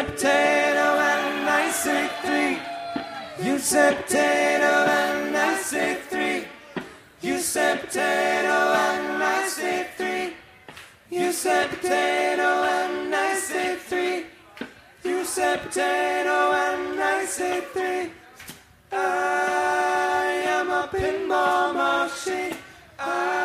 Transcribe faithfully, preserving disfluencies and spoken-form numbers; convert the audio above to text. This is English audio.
said potato and I say three. You said potato and I say three. You said potato and I say three. You said potato and I say three. You said potato and I say three. I am a pinball machine. I